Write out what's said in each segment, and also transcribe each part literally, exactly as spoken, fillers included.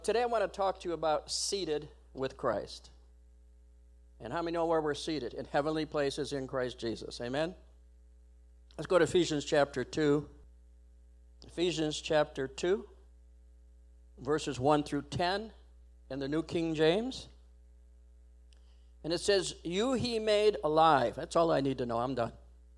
Today I want to talk to you about seated with Christ. And how many know where we're seated? In heavenly places in Christ Jesus. Amen? Let's go to Ephesians chapter two. Ephesians chapter two, verses one through ten in the New King James. And it says, you he made alive. That's all I need to know. I'm done.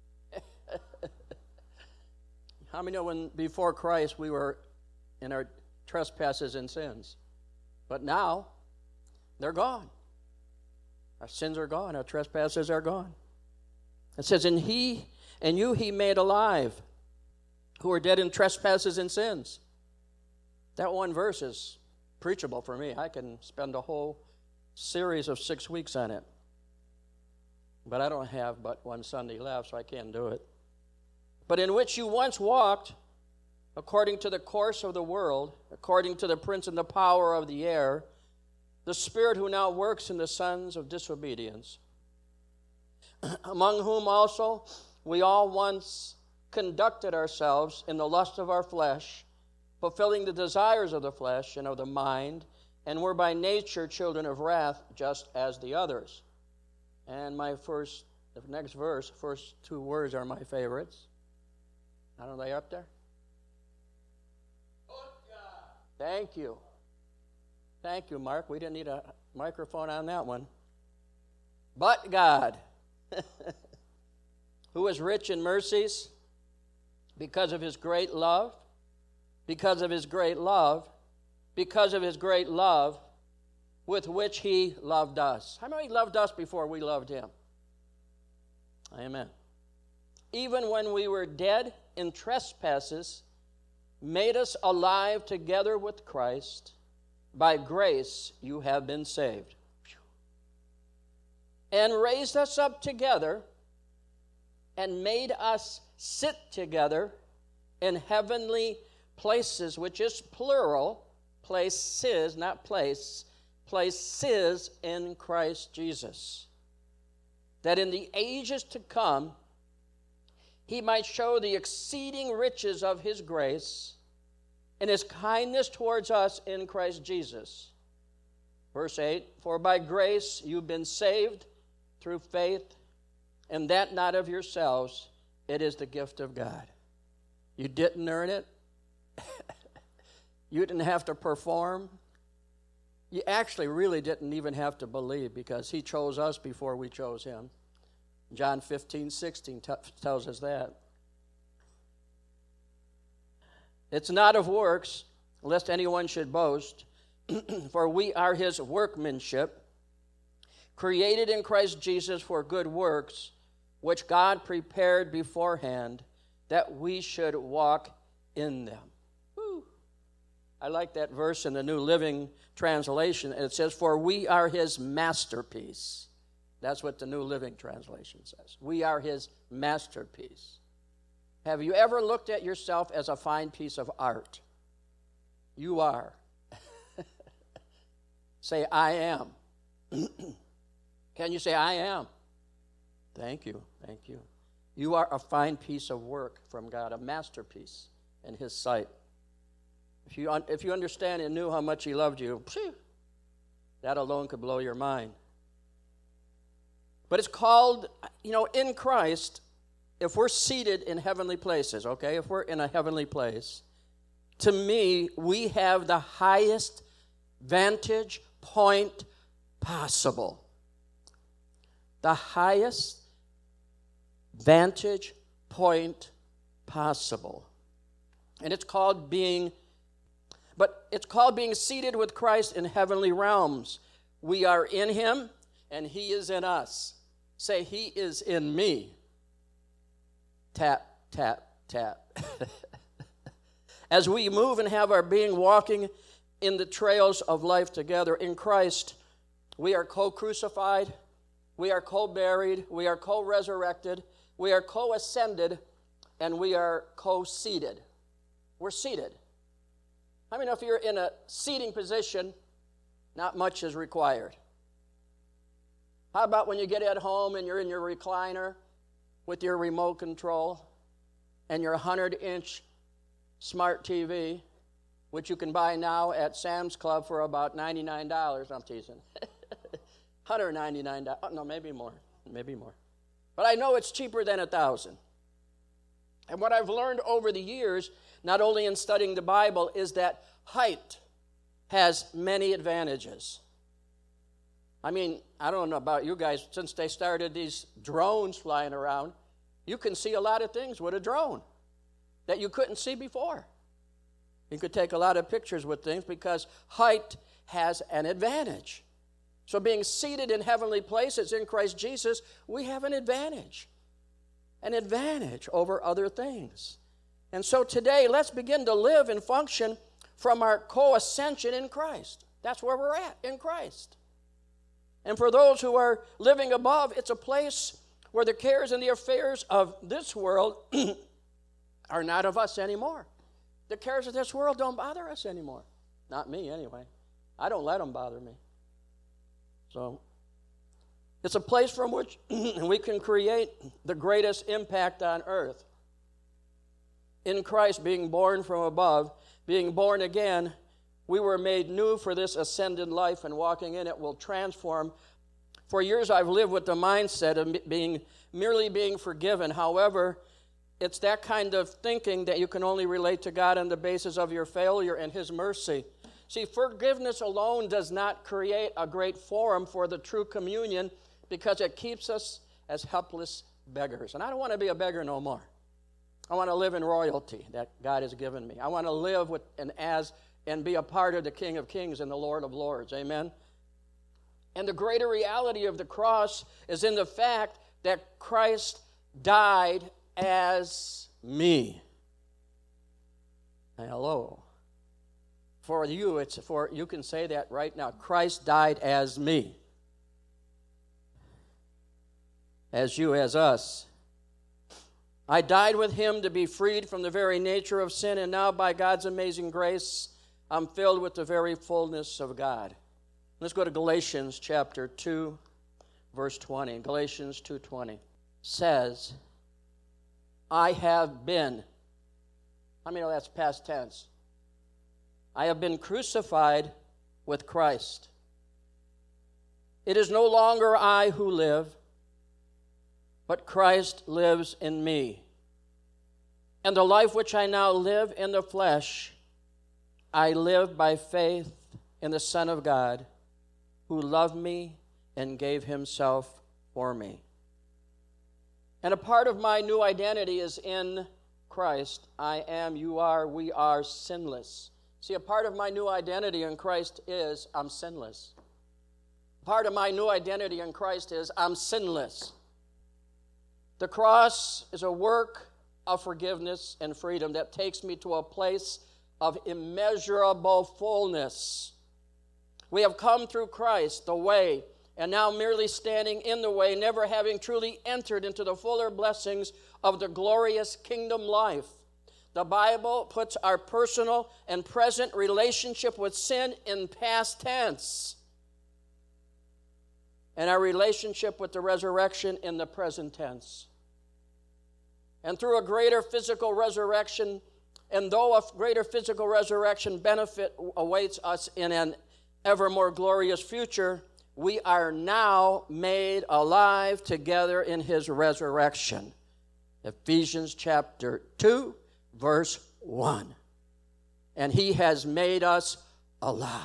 How many know when before Christ we were in our trespasses and sins? But now, they're gone. Our sins are gone. Our trespasses are gone. It says, and he and you he made alive, who are dead in trespasses and sins. That one verse is preachable for me. I can spend a whole series of six weeks on it. But I don't have but one Sunday left, so I can't do it. But in which you once walked, according to the course of the world, according to the prince and the power of the air, the spirit who now works in the sons of disobedience, among whom also we all once conducted ourselves in the lust of our flesh, fulfilling the desires of the flesh and of the mind, and were by nature children of wrath, just as the others. And my first, the next verse, first two words are my favorites. I don't know, are they up there? Thank you. Thank you, Mark. We didn't need a microphone on that one. But God, who is rich in mercies, because of his great love, because of his great love, because of his great love, with which he loved us. How many loved us before we loved him? Amen. Even when we were dead in trespasses, made us alive together with Christ. By grace you have been saved. And raised us up together and made us sit together in heavenly places, which is plural, places, not place, places in Christ Jesus, that in the ages to come he might show the exceeding riches of his grace and his kindness towards us in Christ Jesus. Verse eight, for by grace you've been saved through faith, and that not of yourselves, it is the gift of God. You didn't earn it. You didn't have to perform. You actually really didn't even have to believe, because he chose us before we chose him. John fifteen, sixteen t- tells us that. It's not of works, lest anyone should boast, for we are his workmanship, created in Christ Jesus for good works, which God prepared beforehand, that we should walk in them. Woo. I like that verse in the New Living Translation. It says, for we are his masterpiece. That's what the New Living Translation says. We are his masterpiece. Have you ever looked at yourself as a fine piece of art? You are. Say, I am. Can you say, I am? Thank you, thank you. You are a fine piece of work from God, a masterpiece in his sight. If you, un- if you understand and knew how much he loved you, phew, that alone could blow your mind. But it's called, you know, in Christ, if we're seated in heavenly places, okay, if we're in a heavenly place, to me, we have the highest vantage point possible. The highest vantage point possible. And it's called being, but it's called being seated with Christ in heavenly realms. We are in him, and he is in us. Say, he is in me. Tap, tap, tap. As we move and have our being walking in the trails of life together in Christ, we are co-crucified, we are co-buried, we are co-resurrected, we are co-ascended, and we are co-seated. We're seated. I mean, if you're in a seating position, not much is required. How about when you get at home and you're in your recliner with your remote control and your one hundred inch smart T V which you can buy now at Sam's Club for about ninety-nine dollars. I'm teasing. one hundred ninety-nine dollars. Oh, no, maybe more. Maybe more. But I know it's cheaper than a thousand. And what I've learned over the years, not only in studying the Bible, is that height has many advantages. I mean, I don't know about you guys, since they started these drones flying around, you can see a lot of things with a drone that you couldn't see before. You could take a lot of pictures with things because height has an advantage. So being seated in heavenly places in Christ Jesus, we have an advantage. An advantage over other things. And so today, let's begin to live and function from our co-ascension in Christ. That's where we're at, in Christ. And for those who are living above, it's a place where the cares and the affairs of this world are not of us anymore. The cares of this world don't bother us anymore. Not me, anyway. I don't let them bother me. So, it's a place from which we can create the greatest impact on earth. In Christ, being born from above, being born again, we were made new for this ascended life, and walking in it will transform. For years I've lived with the mindset of being merely being forgiven. However, it's that kind of thinking that you can only relate to God on the basis of your failure and His mercy. See, forgiveness alone does not create a great forum for the true communion because it keeps us as helpless beggars. And I don't want to be a beggar no more. I want to live in royalty that God has given me. I want to live with and as and be a part of the King of Kings and the Lord of Lords. Amen? And the greater reality of the cross is in the fact that Christ died as me. Hello. For you, it's for you can say that right now. Christ died as me. As you, as us. I died with Him to be freed from the very nature of sin, and now by God's amazing grace, I'm filled with the very fullness of God. Let's go to Galatians chapter two, verse twenty. Galatians two twenty says, I have been, I mean, that's past tense. I have been crucified with Christ. It is no longer I who live, but Christ lives in me. And the life which I now live in the flesh, I live by faith in the Son of God, who loved me and gave Himself for me. And a part of my new identity is in Christ. I am, you are, we are sinless. See, a part of my new identity in Christ is I'm sinless. Part of my new identity in Christ is I'm sinless. The cross is a work of forgiveness and freedom that takes me to a place of immeasurable fullness. We have come through Christ, the way, and now merely standing in the way, never having truly entered into the fuller blessings of the glorious kingdom life. The Bible puts our personal and present relationship with sin in past tense, and our relationship with the resurrection in the present tense. And through a greater physical resurrection, and though a greater physical resurrection benefit awaits us in an ever more glorious future, we are now made alive together in His resurrection. Ephesians chapter two, verse one. And He has made us alive.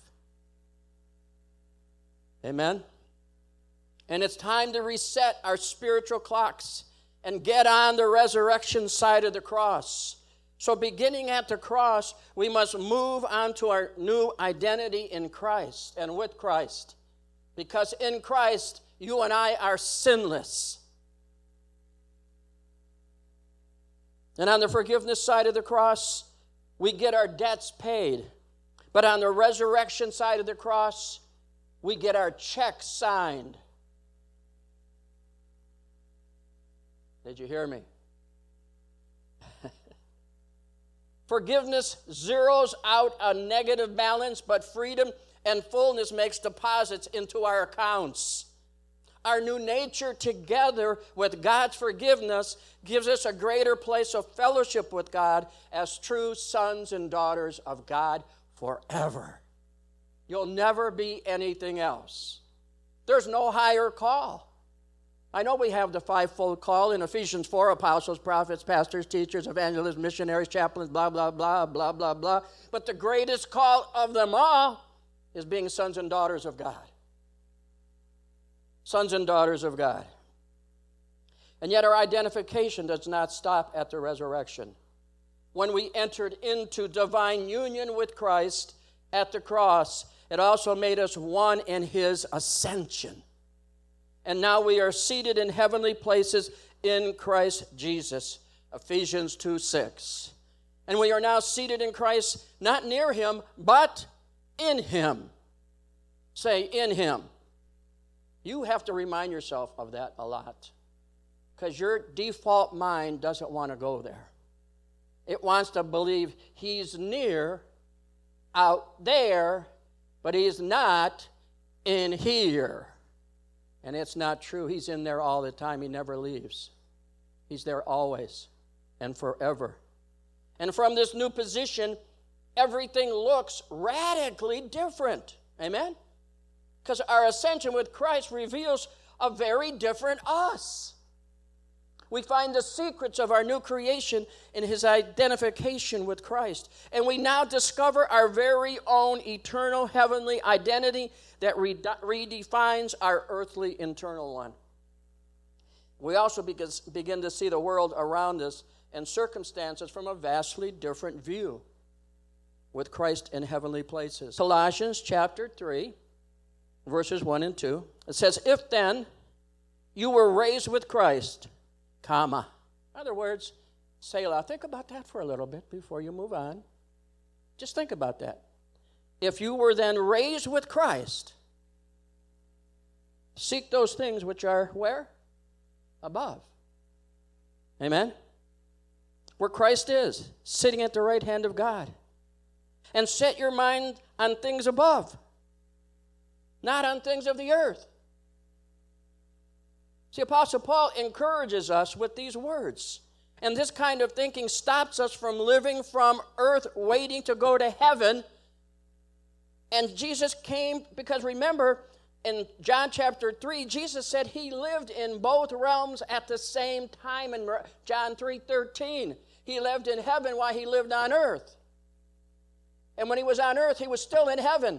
Amen? And it's time to reset our spiritual clocks and get on the resurrection side of the cross. So beginning at the cross, we must move on to our new identity in Christ and with Christ. Because in Christ, you and I are sinless. And on the forgiveness side of the cross, we get our debts paid. But on the resurrection side of the cross, we get our check signed. Did you hear me? Forgiveness zeroes out a negative balance, but freedom and fullness makes deposits into our accounts. Our new nature, together with God's forgiveness, gives us a greater place of fellowship with God as true sons and daughters of God forever. You'll never be anything else. There's no higher call. I know we have the fivefold call in Ephesians four, apostles, prophets, pastors, teachers, evangelists, missionaries, chaplains, blah, blah, blah, blah, blah, blah. But the greatest call of them all is being sons and daughters of God. Sons and daughters of God. And yet our identification does not stop at the resurrection. When we entered into divine union with Christ at the cross, it also made us one in his ascension. And now we are seated in heavenly places in Christ Jesus. Ephesians two six. And we are now seated in Christ, not near him, but in him. Say, in him. You have to remind yourself of that a lot, because your default mind doesn't want to go there. It wants to believe he's near, out there, but he's not in here. And it's not true. He's in there all the time. He never leaves. He's there always and forever. And from this new position, everything looks radically different. Amen? Because our ascension with Christ reveals a very different us. We find the secrets of our new creation in his identification with Christ. And we now discover our very own eternal heavenly identity that redefines our earthly internal one. We also begin to see the world around us and circumstances from a vastly different view with Christ in heavenly places. Colossians chapter three. Verses one and two. It says, if then you were raised with Christ, comma. In other words, Selah. Think about that for a little bit before you move on. Just think about that. If you were then raised with Christ, seek those things which are where? Above. Amen? Where Christ is, sitting at the right hand of God. And set your mind on things above, not on things of the earth. See, Apostle Paul encourages us with these words. And this kind of thinking stops us from living from earth waiting to go to heaven. And Jesus came because, remember, in John chapter three, Jesus said he lived in both realms at the same time in John three thirteen. He lived in heaven while he lived on earth. And when he was on earth, he was still in heaven.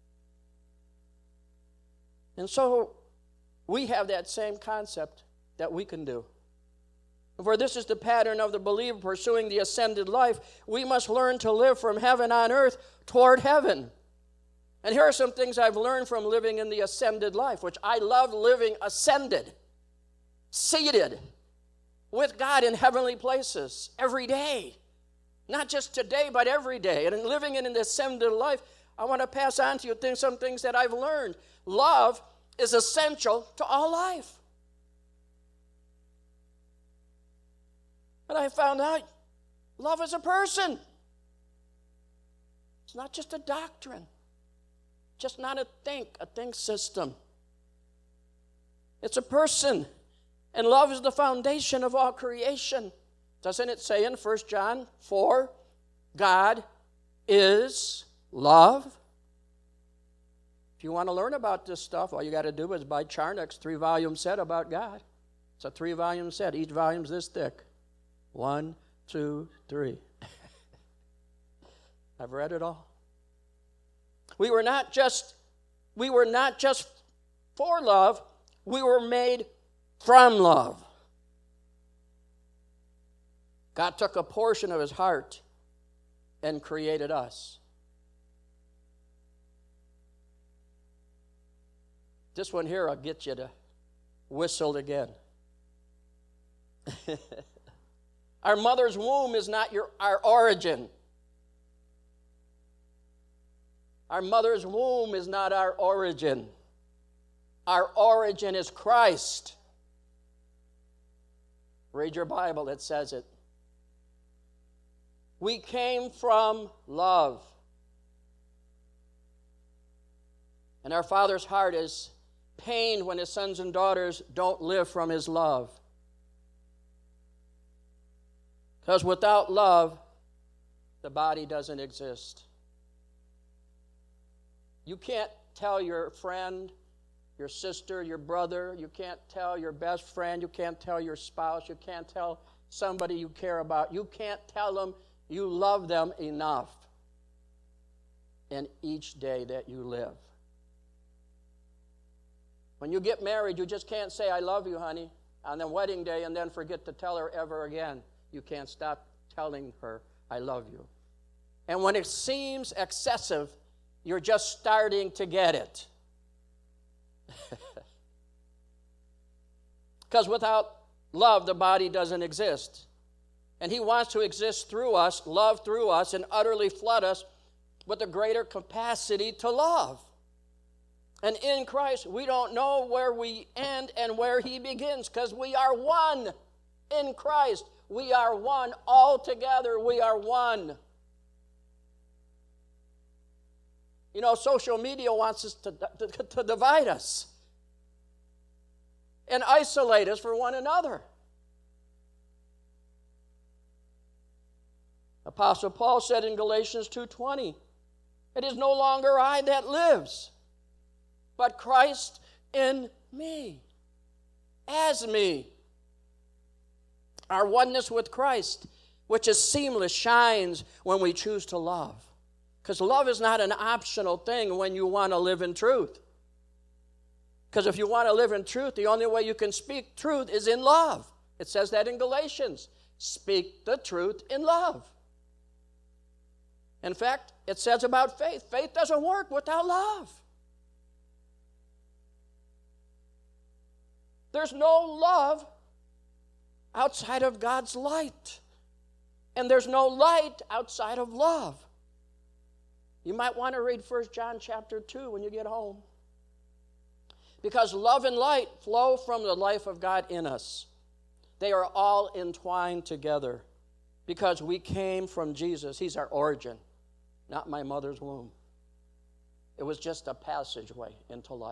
And so we have that same concept that we can do. For this is the pattern of the believer pursuing the ascended life. We must learn to live from heaven on earth toward heaven. And here are some things I've learned from living in the ascended life, which I love living ascended, seated with God in heavenly places every day. Not just today, but every day. And in living in the ascended life, I want to pass on to you things, some things that I've learned. Love is essential to all life. And I found out love is a person. It's not just a doctrine. Just not a think, a think system. It's a person. And love is the foundation of all creation. Doesn't it say in First John four, God is love? If you want to learn about this stuff, all you got to do is buy Charnock's three-volume set about God. It's a three-volume set. Each volume's this thick. One, two, three. I've read it all. We were not just, we were not just for love, we were made from love. God took a portion of his heart and created us. This one here will get you to whistle again. Our mother's womb is not your, our origin. Our mother's womb is not our origin. Our origin is Christ. Read your Bible, it says it. We came from love. And our Father's heart is, pained when his sons and daughters don't live from his love. Because without love, the body doesn't exist. You can't tell your friend, your sister, your brother, you can't tell your best friend, you can't tell your spouse, you can't tell somebody you care about, you can't tell them you love them enough in each day that you live. When you get married, you just can't say, I love you, honey, on the wedding day and then forget to tell her ever again. You can't stop telling her, I love you. And when it seems excessive, you're just starting to get it. Because without love, the body doesn't exist. And he wants to exist through us, love through us, and utterly flood us with a greater capacity to love. And in Christ, we don't know where we end and where he begins, because we are one in Christ. We are one. All together, we are one. You know, social media wants us to, to, to divide us and isolate us from one another. Apostle Paul said in Galatians two twenty, it is no longer I that lives, but Christ in me, as me. Our oneness with Christ, which is seamless, shines when we choose to love. Because love is not an optional thing when you want to live in truth. Because if you want to live in truth, the only way you can speak truth is in love. It says that in Galatians. Speak the truth in love. In fact, it says about faith, faith doesn't work without love. There's no love outside of God's light. And there's no light outside of love. You might want to read First John chapter two when you get home. Because love and light flow from the life of God in us. They are all entwined together because we came from Jesus. He's our origin, not my mother's womb. It was just a passageway into life.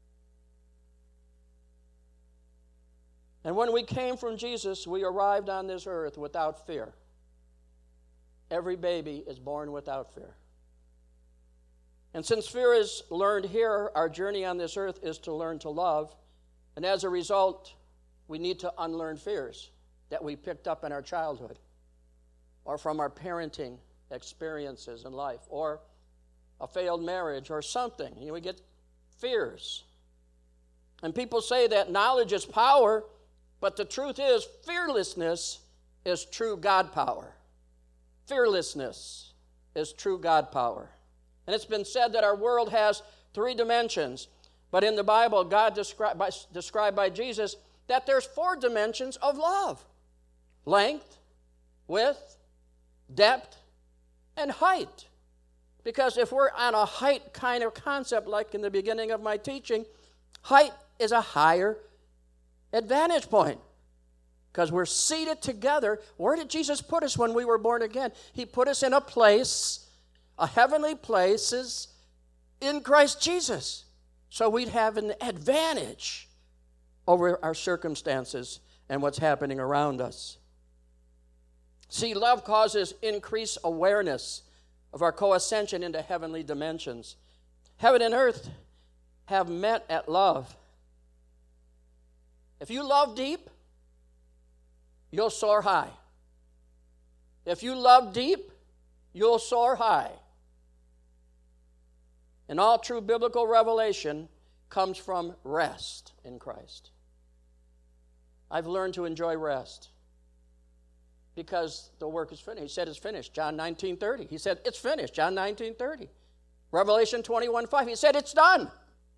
And when we came from Jesus, we arrived on this earth without fear. Every baby is born without fear. And since fear is learned here, our journey on this earth is to learn to love. And as a result, we need to unlearn fears that we picked up in our childhood or from our parenting experiences in life or a failed marriage or something. You know, we get fears. And people say that knowledge is power, but the truth is fearlessness is true God power. Fearlessness is true God power. And it's been said that our world has three dimensions. But in the Bible, God described by, described by Jesus that there's four dimensions of love. Length, width, depth, and height. Because if we're on a height kind of concept, like in the beginning of my teaching, height is a higher advantage point. Because we're seated together. Where did Jesus put us when we were born again? He put us in a place, a heavenly places in Christ Jesus. So we'd have an advantage over our circumstances and what's happening around us. See, love causes increased awareness of our co-ascension into heavenly dimensions. Heaven and earth have met at love. If you love deep, you'll soar high. If you love deep, you'll soar high. And all true biblical revelation comes from rest in Christ. I've learned to enjoy rest because the work is finished. He said it's finished, John nineteen thirty. He said it's finished, John nineteen thirty. Revelation twenty-one five, he said it's done.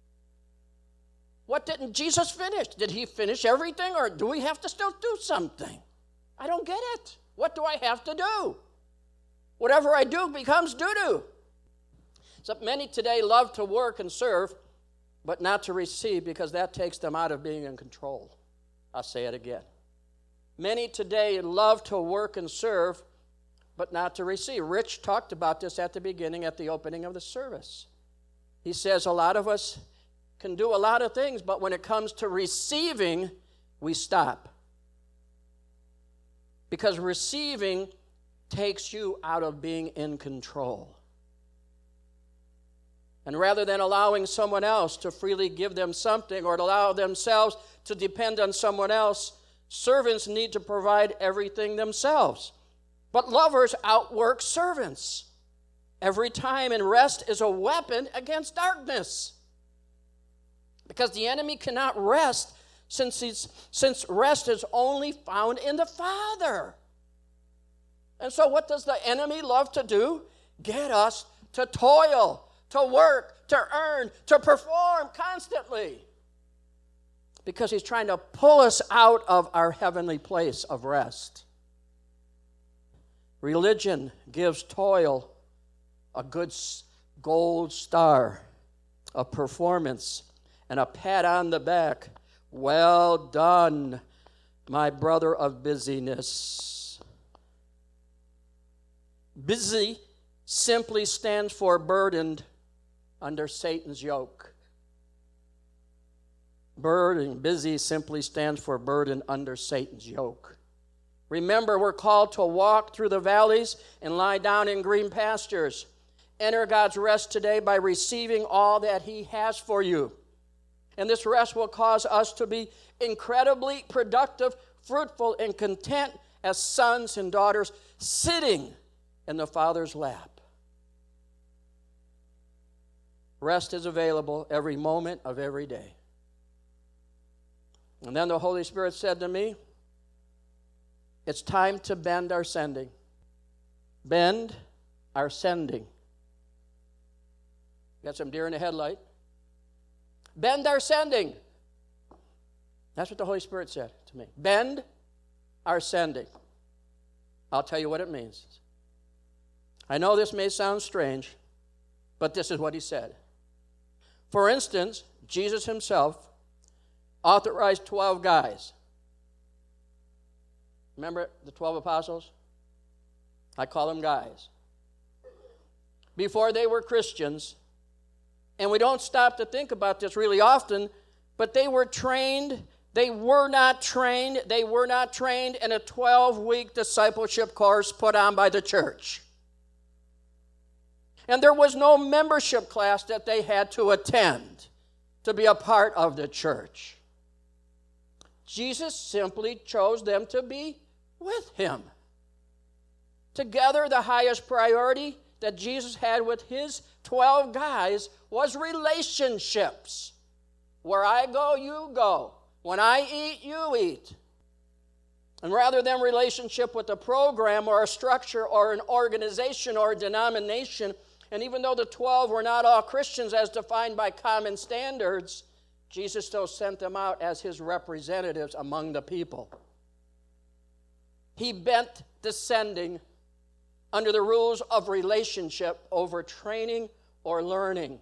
What didn't Jesus finish? Did he finish everything, or do we have to still do something? I don't get it. What do I have to do? Whatever I do becomes doo-doo. So many today love to work and serve, but not to receive, because that takes them out of being in control. I'll say it again. Many today love to work and serve, but not to receive. Rich talked about this at the beginning, at the opening of the service. He says a lot of us can do a lot of things, but when it comes to receiving, we stop. Because receiving takes you out of being in control. And rather than allowing someone else to freely give them something or to allow themselves to depend on someone else, servants need to provide everything themselves. But lovers outwork servants every time, and rest is a weapon against darkness. Because the enemy cannot rest since, he's, since rest is only found in the Father. And so what does the enemy love to do? Get us to toil, to work, to earn, to perform constantly. Because he's trying to pull us out of our heavenly place of rest. Religion gives toil a good gold star of performance and a pat on the back. Well done, my brother of busyness. Busy simply stands for burdened under Satan's yoke. Burden, busy simply stands for burden under Satan's yoke. Remember, we're called to walk through the valleys and lie down in green pastures. Enter God's rest today by receiving all that He has for you. And this rest will cause us to be incredibly productive, fruitful, and content as sons and daughters sitting in the Father's lap. Rest is available every moment of every day. And then the Holy Spirit said to me, it's time to bend our sending. Bend our sending. Got some deer in the headlight. Bend our sending. That's what the Holy Spirit said to me. Bend our sending. I'll tell you what it means. I know this may sound strange, but this is what He said. For instance, Jesus Himself authorized twelve guys. Remember the twelve apostles? I call them guys. Before they were Christians, and we don't stop to think about this really often, but they were trained, they were not trained, they were not trained in a twelve-week discipleship course put on by the church. And there was no membership class that they had to attend to be a part of the church. Jesus simply chose them to be with Him. Together, the highest priority that Jesus had with His twelve guys was relationships. Where I go, you go. When I eat, you eat. And rather than relationship with a program or a structure or an organization or a denomination, and even though the twelve were not all Christians as defined by common standards, Jesus still sent them out as His representatives among the people. He bent the sending under the rules of relationship over training or learning.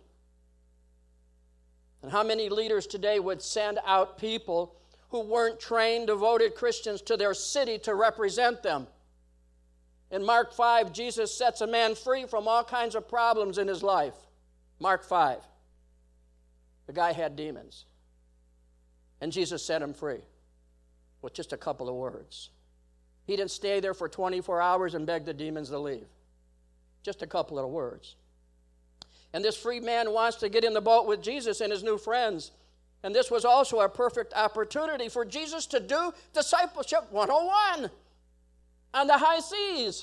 And how many leaders today would send out people who weren't trained, devoted Christians to their city to represent them? In Mark five, Jesus sets a man free from all kinds of problems in his life. Mark five. The guy had demons. And Jesus set him free with just a couple of words. He didn't stay there for twenty-four hours and beg the demons to leave. Just a couple of words. And this free man wants to get in the boat with Jesus and his new friends. And this was also a perfect opportunity for Jesus to do discipleship one oh one on the high seas.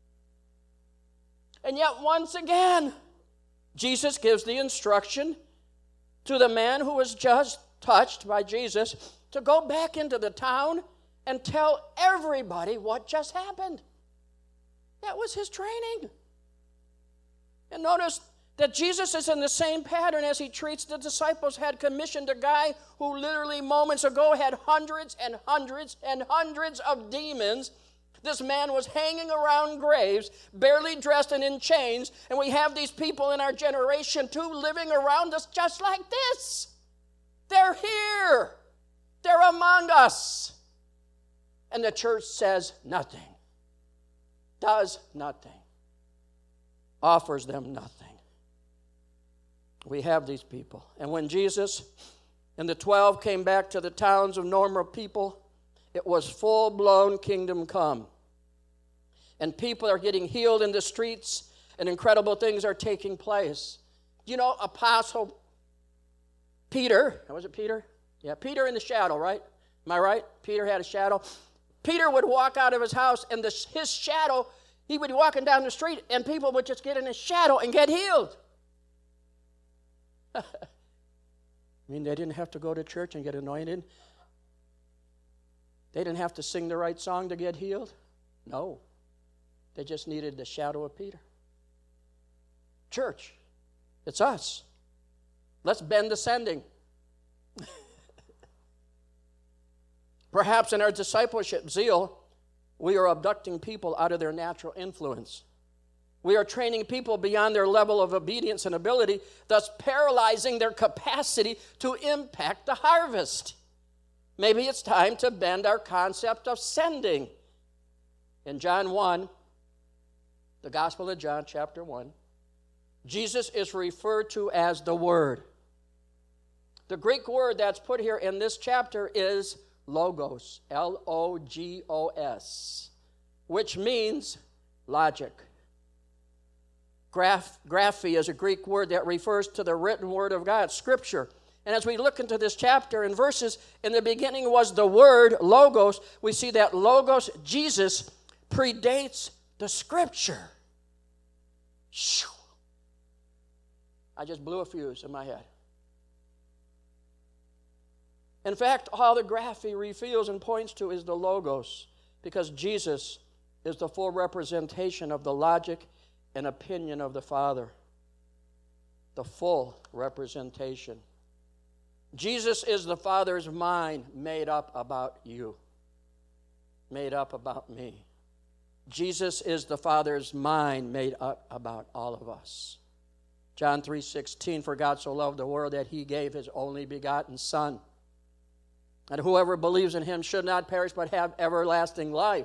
And yet once again, Jesus gives the instruction to the man who was just touched by Jesus to go back into the town and tell everybody what just happened. That was his training. And notice that Jesus is in the same pattern as He treats the disciples. Had commissioned a guy who literally moments ago had hundreds and hundreds and hundreds of demons. This man was hanging around graves, barely dressed and in chains, and we have these people in our generation too living around us just like this. They're here. They're among us. And the church says nothing, does nothing, offers them nothing. We have these people. And when Jesus and the twelve came back to the towns of normal people, it was full-blown kingdom come. And people are getting healed in the streets, and incredible things are taking place. You know, Apostle Peter, was it Peter? Yeah, Peter in the shadow, right? Am I right? Peter had a shadow. Peter would walk out of his house, and the, his shadow, he would be walking down the street, and people would just get in his shadow and get healed. I mean, they didn't have to go to church and get anointed. They didn't have to sing the right song to get healed. No. They just needed the shadow of Peter. Church, it's us. Let's bend the sending. Perhaps in our discipleship zeal, we are abducting people out of their natural influence. We are training people beyond their level of obedience and ability, thus paralyzing their capacity to impact the harvest. Maybe it's time to bend our concept of sending. In John one, the Gospel of John, chapter one, Jesus is referred to as the Word. The Greek word that's put here in this chapter is logos, L O G O S, which means logic. Graph, graphy is a Greek word that refers to the written word of God, Scripture. And as we look into this chapter and verses, in the beginning was the word, logos. We see that logos, Jesus, predates the Scripture. Shoo. I just blew a fuse in my head. In fact, all the graphy reveals and points to is the logos, because Jesus is the full representation of the logic and opinion of the Father. The full representation. Jesus is the Father's mind made up about you, made up about me. Jesus is the Father's mind made up about all of us. John three sixteen, for God so loved the world that he gave his only begotten Son, and whoever believes in him should not perish but have everlasting life.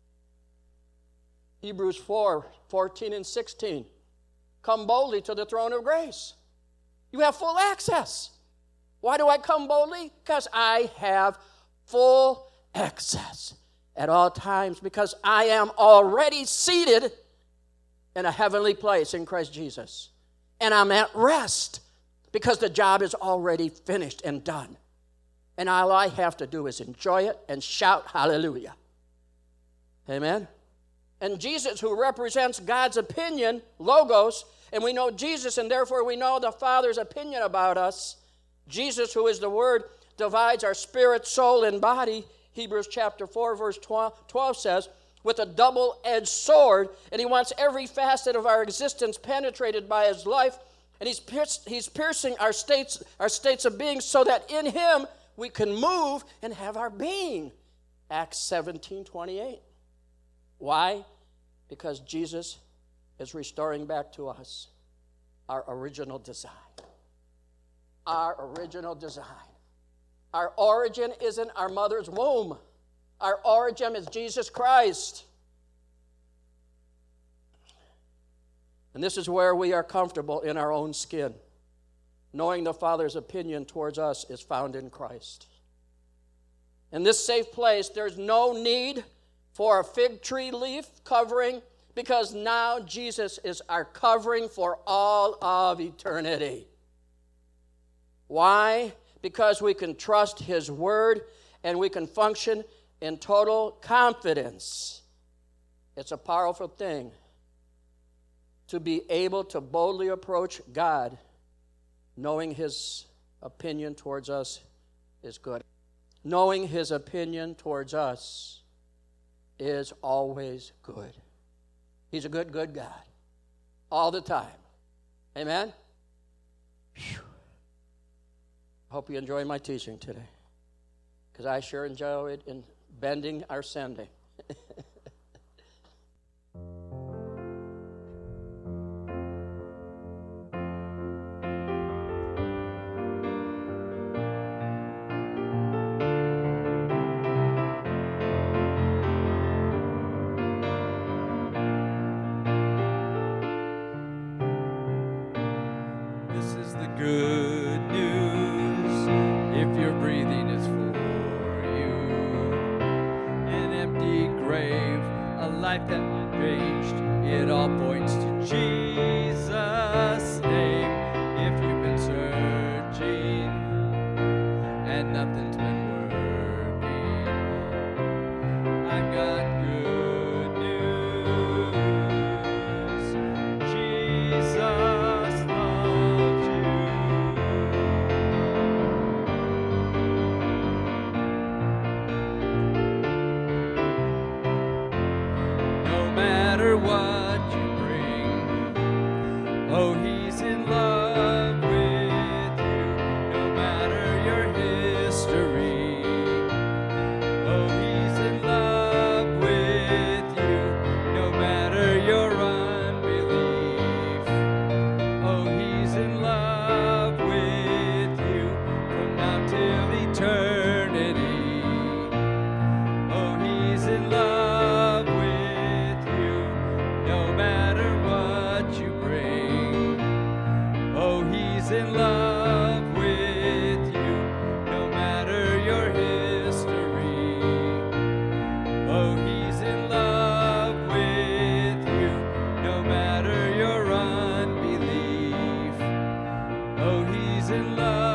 Hebrews four fourteen and sixteen, come boldly to the throne of grace. You have full access. Why do I come boldly? Because I have full access at all times, because I am already seated in a heavenly place in Christ Jesus. And I'm at rest because the job is already finished and done. And all I have to do is enjoy it and shout hallelujah. Amen? And Jesus, who represents God's opinion, logos, and we know Jesus, and therefore we know the Father's opinion about us. Jesus, who is the Word, divides our spirit, soul, and body. Hebrews chapter four, verse twelve says, with a double-edged sword, and he wants every facet of our existence penetrated by his life, and he's, pierced, he's piercing our states, our states of being so that in him we can move and have our being. Acts seventeen twenty-eight. Why? Because Jesus is restoring back to us our original design. Our original design. Our origin isn't our mother's womb. Our origin is Jesus Christ. And this is where we are comfortable in our own skin, knowing the Father's opinion towards us is found in Christ. In this safe place, there's no need for a fig tree leaf covering, because now Jesus is our covering for all of eternity. Why? Because we can trust his word and we can function in total confidence. It's a powerful thing to be able to boldly approach God, knowing his opinion towards us is good. Knowing his opinion towards us is always good. He's a good, good God. All the time. Amen? Whew. I hope you enjoy my teaching today, because I sure enjoyed in bending our sending. This is the good news. If your breathing is for you, an empty grave, a life that raged, it all points to Jesus' name. If you've been searching and nothing's been working, I've got good news. Jesus loves you. No matter what you bring, oh, he's in love with you. No matter your history, oh, he's in love with you. No matter your unbelief, oh, he's in love with you from now till eternity. Oh, he's in love with you, no matter what you bring. Oh, he's in love with you, no matter your history. Oh, he's in love with you, no matter your unbelief. Oh, he's in love